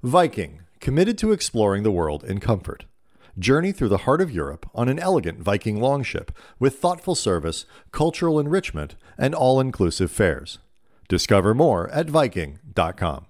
Viking, committed to exploring the world in comfort. Journey through the heart of Europe on an elegant Viking longship with thoughtful service, cultural enrichment, and all-inclusive fares. Discover more at Viking.com.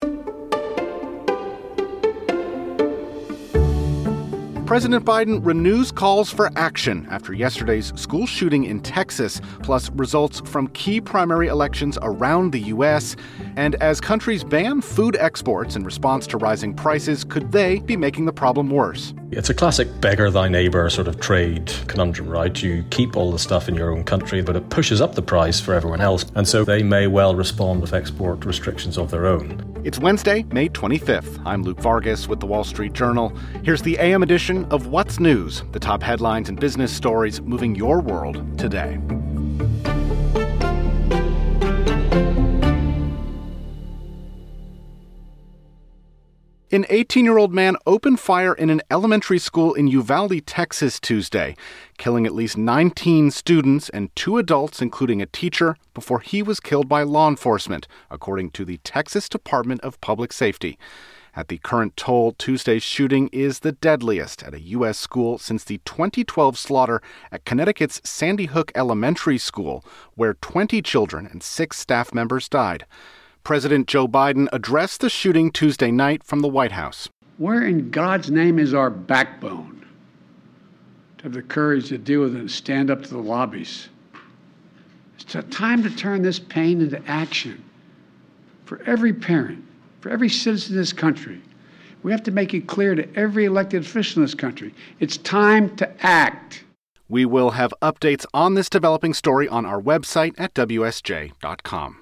President Biden renews calls for action after yesterday's school shooting in Texas, plus results from key primary elections around the U.S. And as countries ban food exports in response to rising prices, could they be making the problem worse? It's a classic beggar thy neighbour sort of trade conundrum, right? You keep all the stuff in your own country, but it pushes up the price for everyone else. And so they may well respond with export restrictions of their own. It's Wednesday, May 25th. I'm Luke Vargas with The Wall Street Journal. Here's the AM edition of What's News, the top headlines and business stories moving your world today. An 18-year-old man opened fire in an elementary school in Uvalde, Texas, Tuesday, killing at least 19 students and 2 adults, including a teacher, before he was killed by law enforcement, according to the Texas Department of Public Safety. At the current toll, Tuesday's shooting is the deadliest at a U.S. school since the 2012 slaughter at Connecticut's Sandy Hook Elementary School, where 20 children and 6 staff members died. President Joe Biden addressed the shooting Tuesday night from the White House. Where in God's name is our backbone to have the courage to deal with it and stand up to the lobbies? It's time to turn this pain into action for every parent, for every citizen in this country. We have to make it clear to every elected official in this country. It's time to act. We will have updates on this developing story on our website at WSJ.com.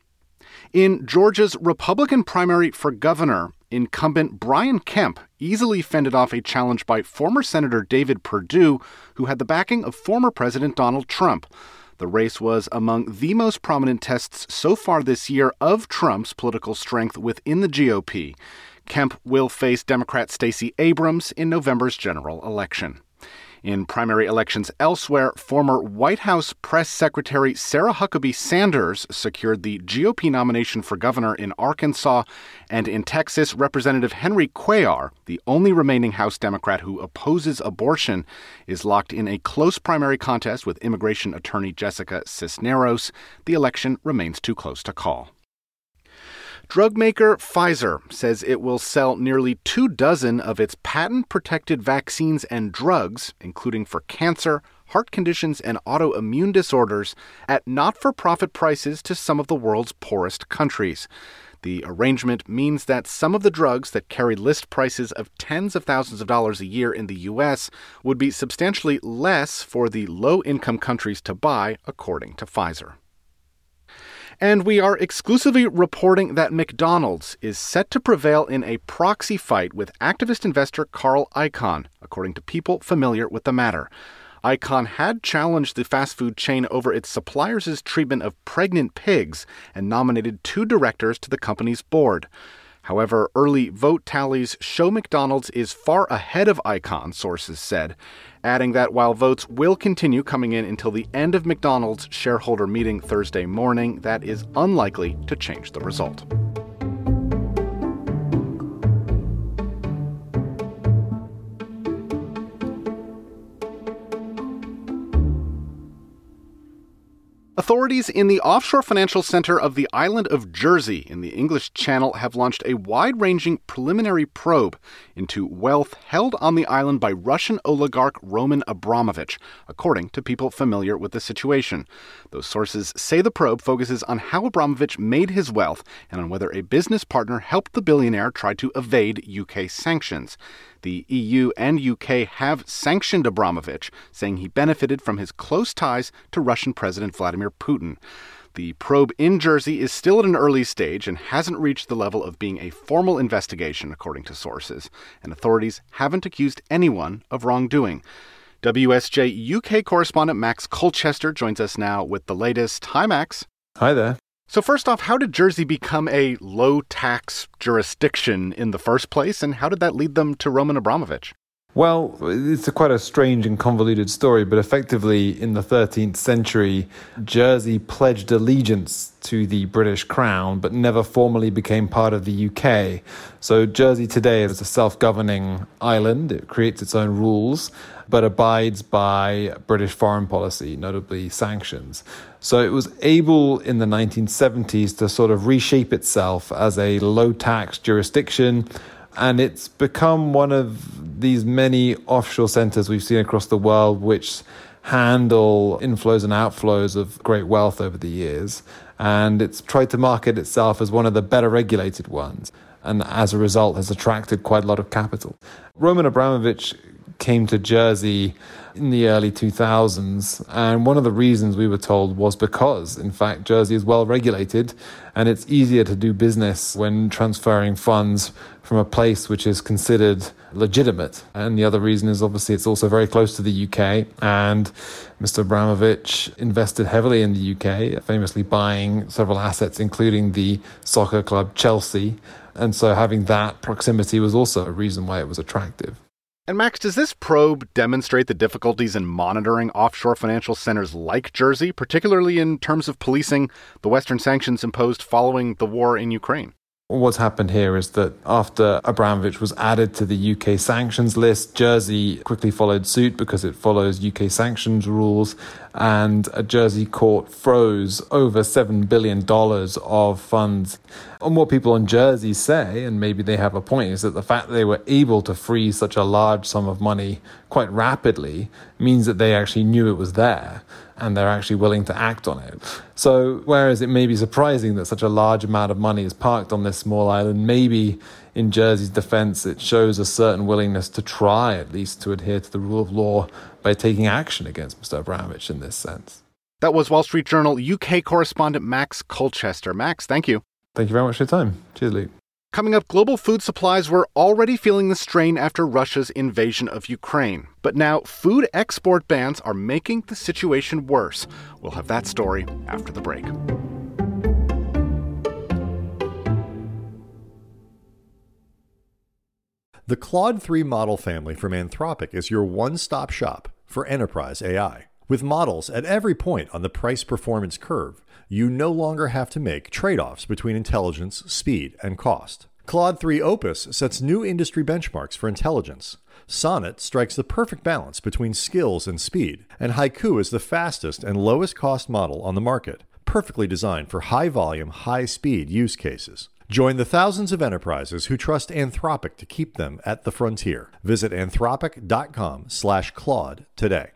In Georgia's Republican primary for governor, incumbent Brian Kemp easily fended off a challenge by former Senator David Perdue, who had the backing of former President Donald Trump. The race was among the most prominent tests so far this year of Trump's political strength within the GOP. Kemp will face Democrat Stacey Abrams in November's general election. In primary elections elsewhere, former White House Press Secretary Sarah Huckabee Sanders secured the GOP nomination for governor in Arkansas, and in Texas, Representative Henry Cuellar, the only remaining House Democrat who opposes abortion, is locked in a close primary contest with immigration attorney Jessica Cisneros. The election remains too close to call. Drug maker Pfizer says it will sell nearly 24 of its patent-protected vaccines and drugs, including for cancer, heart conditions, and autoimmune disorders, at not-for-profit prices to some of the world's poorest countries. The arrangement means that some of the drugs that carry list prices of tens of thousands of dollars a year in the U.S. would be substantially less for the low-income countries to buy, according to Pfizer. And we are exclusively reporting that McDonald's is set to prevail in a proxy fight with activist investor Carl Icahn, according to people familiar with the matter. Icahn had challenged the fast food chain over its suppliers' treatment of pregnant pigs and nominated 2 directors to the company's board. However, early vote tallies show McDonald's is far ahead of Icahn, sources said, adding that while votes will continue coming in until the end of McDonald's shareholder meeting Thursday morning, that is unlikely to change the result. Authorities in the offshore financial center of the island of Jersey in the English Channel have launched a wide-ranging preliminary probe into wealth held on the island by Russian oligarch Roman Abramovich, according to people familiar with the situation. Those sources say the probe focuses on how Abramovich made his wealth and on whether a business partner helped the billionaire try to evade UK sanctions. The EU and UK have sanctioned Abramovich, saying he benefited from his close ties to Russian President Vladimir Putin. The probe in Jersey is still at an early stage and hasn't reached the level of being a formal investigation, according to sources, and authorities haven't accused anyone of wrongdoing. WSJ UK correspondent Max Colchester joins us now with the latest. Hi, Max. Hi there. So first off, how did Jersey become a low-tax jurisdiction in the first place, and how did that lead them to Roman Abramovich? Well, it's quite a strange and convoluted story, but effectively in the 13th century, Jersey pledged allegiance to the British Crown, but never formally became part of the UK. So Jersey today is a self-governing island. It creates its own rules, but abides by British foreign policy, notably sanctions. So it was able in the 1970s to sort of reshape itself as a low-tax jurisdiction, and it's become one of these many offshore centers we've seen across the world which handle inflows and outflows of great wealth over the years. And it's tried to market itself as one of the better regulated ones, and as a result has attracted quite a lot of capital. Roman Abramovich came to Jersey in the early 2000s, and one of the reasons we were told was because, in fact, Jersey is well regulated and it's easier to do business when transferring funds from a place which is considered legitimate. And the other reason is obviously it's also very close to the UK, and Mr. Abramovich invested heavily in the UK, famously buying several assets, including the soccer club Chelsea. And so having that proximity was also a reason why it was attractive. And Max, does this probe demonstrate the difficulties in monitoring offshore financial centers like Jersey, particularly in terms of policing the Western sanctions imposed following the war in Ukraine? What's happened here is that after Abramovich was added to the UK sanctions list, Jersey quickly followed suit because it follows UK sanctions rules, and a Jersey court froze over $7 billion of funds. And what people in Jersey say, and maybe they have a point, is that the fact that they were able to freeze such a large sum of money quite rapidly means that they actually knew it was there, and they're actually willing to act on it. So whereas it may be surprising that such a large amount of money is parked on this small island, maybe in Jersey's defense it shows a certain willingness to try at least to adhere to the rule of law by taking action against Mr. Abramovich in this sense. That was Wall Street Journal UK correspondent Max Colchester. Max, thank you. Thank you very much for your time. Cheers, Luke. Coming up, global food supplies were already feeling the strain after Russia's invasion of Ukraine. But now food export bans are making the situation worse. We'll have that story after the break. The Claude 3 model family from Anthropic is your one-stop shop for enterprise AI. With models at every point on the price-performance curve, you no longer have to make trade-offs between intelligence, speed, and cost. Claude 3 Opus sets new industry benchmarks for intelligence. Sonnet strikes the perfect balance between skills and speed, and Haiku is the fastest and lowest cost model on the market, perfectly designed for high-volume, high-speed use cases. Join the thousands of enterprises who trust Anthropic to keep them at the frontier. Visit anthropic.com/Claude today.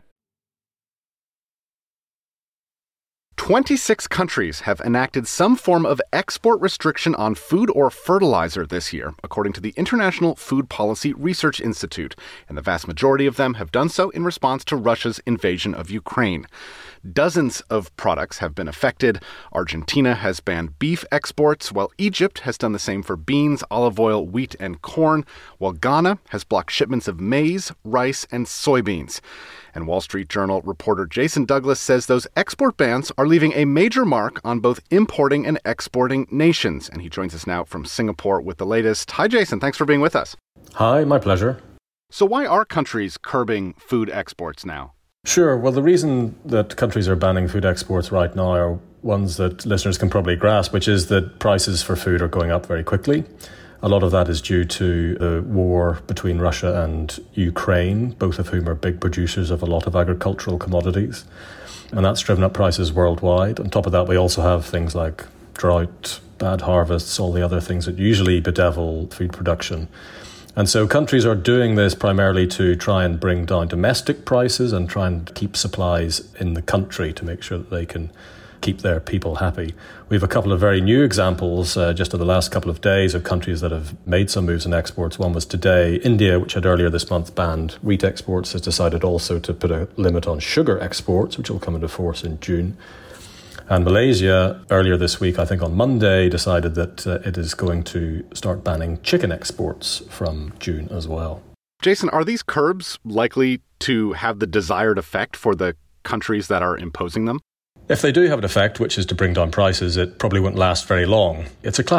26 countries have enacted some form of export restriction on food or fertilizer this year, according to the International Food Policy Research Institute, and the vast majority of them have done so in response to Russia's invasion of Ukraine. Dozens of products have been affected. Argentina has banned beef exports, while Egypt has done the same for beans, olive oil, wheat, and corn, while Ghana has blocked shipments of maize, rice, and soybeans. And Wall Street Journal reporter Jason Douglas says those export bans are leaving a major mark on both importing and exporting nations. And he joins us now from Singapore with the latest. Hi, Jason. Thanks for being with us. Hi, my pleasure. So why are countries curbing food exports now? Sure. Well, the reason that countries are banning food exports right now are ones that listeners can probably grasp, which is that prices for food are going up very quickly. A lot of that is due to the war between Russia and Ukraine, both of whom are big producers of a lot of agricultural commodities. And that's driven up prices worldwide. On top of that, we also have things like drought, bad harvests, all the other things that usually bedevil food production. And so countries are doing this primarily to try and bring down domestic prices and try and keep supplies in the country to make sure that they can keep their people happy. We have a couple of very new examples just in the last couple of days of countries that have made some moves in exports. One was today. India, which had earlier this month banned wheat exports, has decided also to put a limit on sugar exports, which will come into force in June. And Malaysia, earlier this week, I think on Monday, decided that it is going to start banning chicken exports from June as well. Jason, are these curbs likely to have the desired effect for the countries that are imposing them? If they do have an effect, which is to bring down prices, it probably won't last very long. It's a classic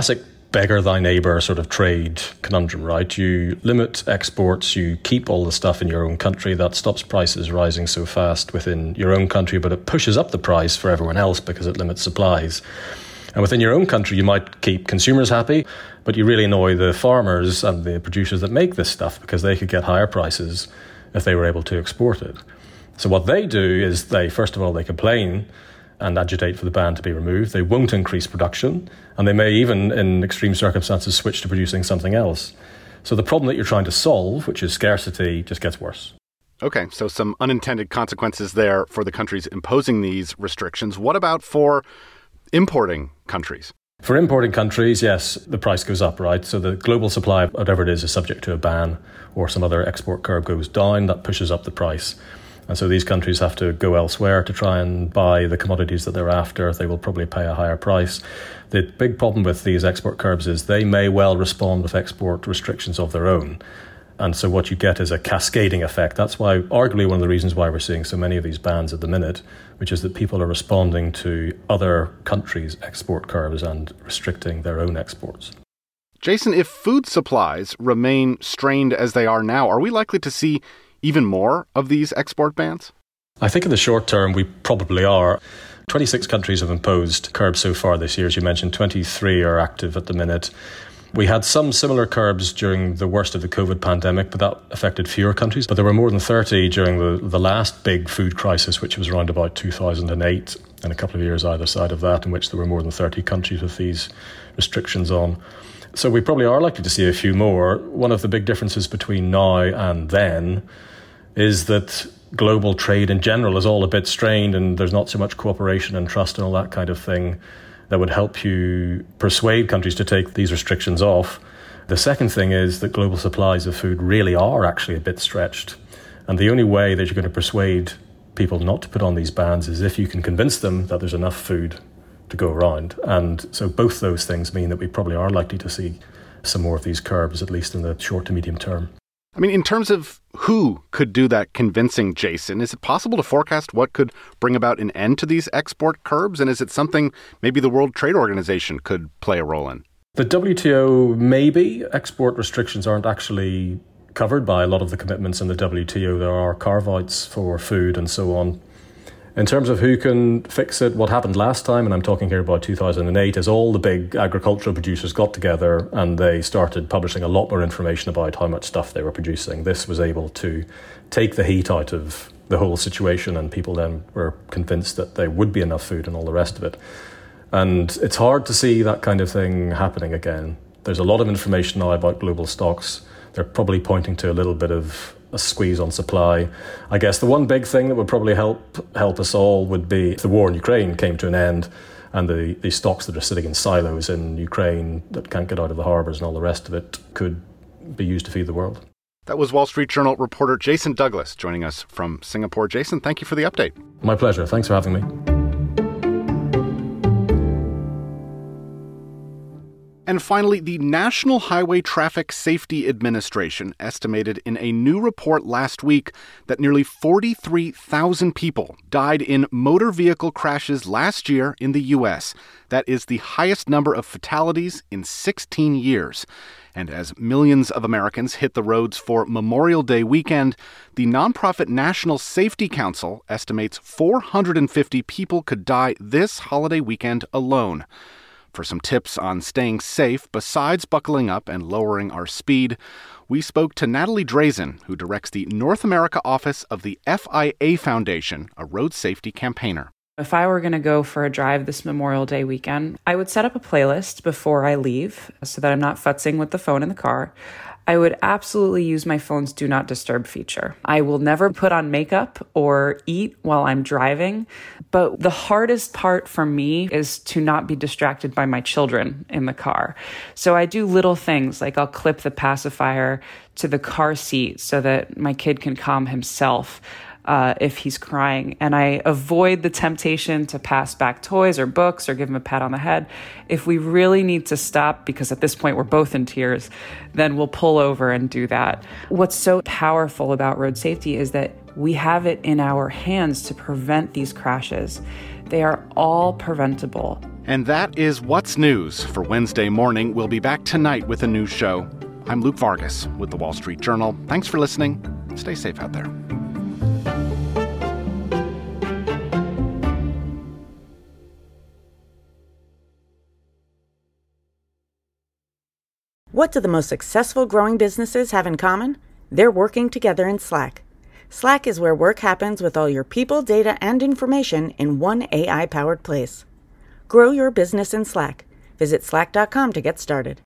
beggar thy neighbour sort of trade conundrum, right? You limit exports, you keep all the stuff in your own country. That stops prices rising so fast within your own country, but it pushes up the price for everyone else because it limits supplies. And within your own country, you might keep consumers happy, but you really annoy the farmers and the producers that make this stuff because they could get higher prices if they were able to export it. So what they do is first of all, they complain and agitate for the ban to be removed. They won't increase production, and they may even, in extreme circumstances, switch to producing something else. So the problem that you're trying to solve, which is scarcity, just gets worse. Okay, so some unintended consequences there for the countries imposing these restrictions. What about for importing countries? For importing countries, yes, the price goes up, right? So the global supply of whatever it is subject to a ban or some other export curb goes down. That pushes up the price. And so these countries have to go elsewhere to try and buy the commodities that they're after. They will probably pay a higher price. The big problem with these export curbs is they may well respond with export restrictions of their own. And so what you get is a cascading effect. That's why, arguably, one of the reasons why we're seeing so many of these bans at the minute, which is that people are responding to other countries' export curbs and restricting their own exports. Jason, if food supplies remain strained as they are now, are we likely to see even more of these export bans? I think in the short term, we probably are. 26 countries have imposed curbs so far this year. As you mentioned, 23 are active at the minute. We had some similar curbs during the worst of the COVID pandemic, but that affected fewer countries. But there were more than 30 during the last big food crisis, which was around about 2008, and a couple of years either side of that, in which there were more than 30 countries with these restrictions on. So we probably are likely to see a few more. One of the big differences between now and then is that global trade in general is all a bit strained, and there's not so much cooperation and trust and all that kind of thing that would help you persuade countries to take these restrictions off. The second thing is that global supplies of food really are actually a bit stretched. And the only way that you're going to persuade people not to put on these bans is if you can convince them that there's enough food to go around. And so both those things mean that we probably are likely to see some more of these curbs, at least in the short to medium term. I mean, in terms of who could do that convincing, Jason, is it possible to forecast what could bring about an end to these export curbs? And is it something maybe the World Trade Organization could play a role in? The WTO, maybe. Export restrictions aren't actually covered by a lot of the commitments in the WTO. There are carve-outs for food and so on. In terms of who can fix it, what happened last time, and I'm talking here about 2008, is all the big agricultural producers got together and they started publishing a lot more information about how much stuff they were producing. This was able to take the heat out of the whole situation, and people then were convinced that there would be enough food and all the rest of it. And it's hard to see that kind of thing happening again. There's a lot of information now about global stocks. They're probably pointing to a little bit of a squeeze on supply. I guess the one big thing that would probably help us all would be if the war in Ukraine came to an end and the stocks that are sitting in silos in Ukraine that can't get out of the harbours and all the rest of it could be used to feed the world. That was Wall Street Journal reporter Jason Douglas joining us from Singapore. Jason, thank you for the update. My pleasure. Thanks for having me. And finally, the National Highway Traffic Safety Administration estimated in a new report last week that nearly 43,000 people died in motor vehicle crashes last year in the U.S. That is the highest number of fatalities in 16 years. And as millions of Americans hit the roads for Memorial Day weekend, the nonprofit National Safety Council estimates 450 people could die this holiday weekend alone. For some tips on staying safe besides buckling up and lowering our speed, we spoke to Natalie Drazen, who directs the North America office of the FIA Foundation, a road safety campaigner. If I were going to go for a drive this Memorial Day weekend, I would set up a playlist before I leave so that I'm not futzing with the phone in the car. I would absolutely use my phone's Do Not Disturb feature. I will never put on makeup or eat while I'm driving, but the hardest part for me is to not be distracted by my children in the car. So I do little things like I'll clip the pacifier to the car seat so that my kid can calm himself if he's crying. And I avoid the temptation to pass back toys or books or give him a pat on the head. If we really need to stop, because at this point we're both in tears, then we'll pull over and do that. What's so powerful about road safety is that we have it in our hands to prevent these crashes. They are all preventable. And that is What's News for Wednesday morning. We'll be back tonight with a news show. I'm Luke Vargas with The Wall Street Journal. Thanks for listening. Stay safe out there. What do the most successful growing businesses have in common? They're working together in Slack. Slack is where work happens with all your people, data, and information in one AI-powered place. Grow your business in Slack. Visit slack.com to get started.